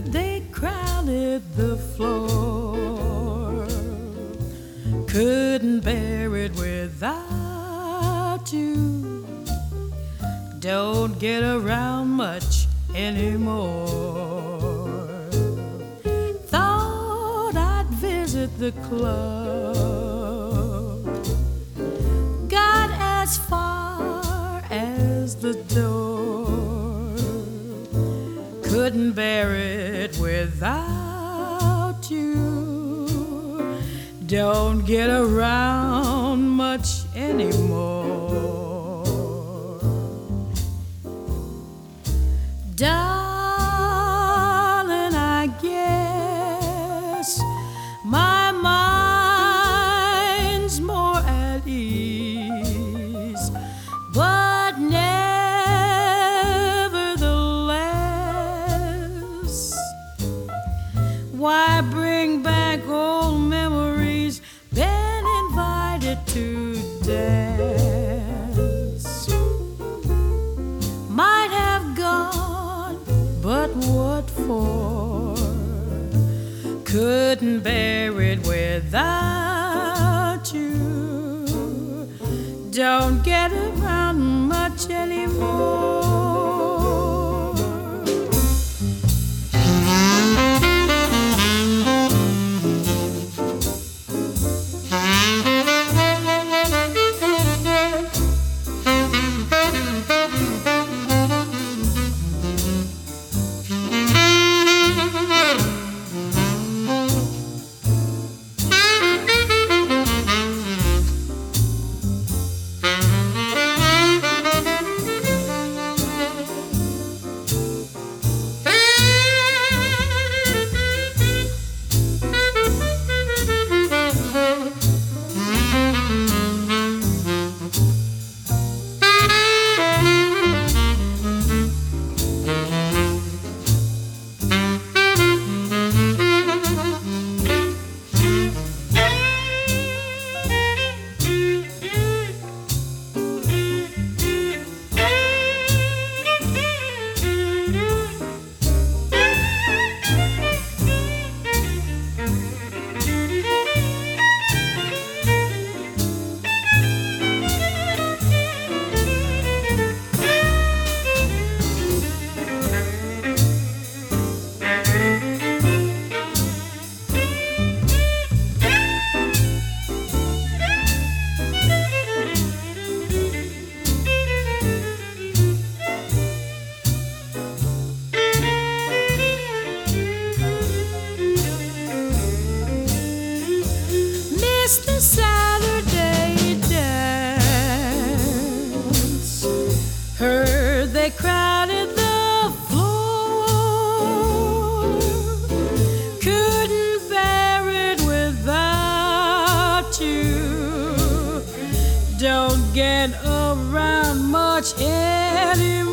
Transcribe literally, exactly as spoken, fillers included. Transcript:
they crowded the floor. Couldn't bear it without you. Don't get around much anymore. Thought I'd visit the club. Got as far as the door. Couldn't bear it without you. Don't get around much anymore. Darling, I guess my mind's more at ease, but nevertheless, why bring back old memories? Been invited to dance, might have gone, but what for? Couldn't bear it without you. Don't get around much anymore. The Saturday dance, heard they crowded the floor. Couldn't bear it without you. Don't get around much anymore.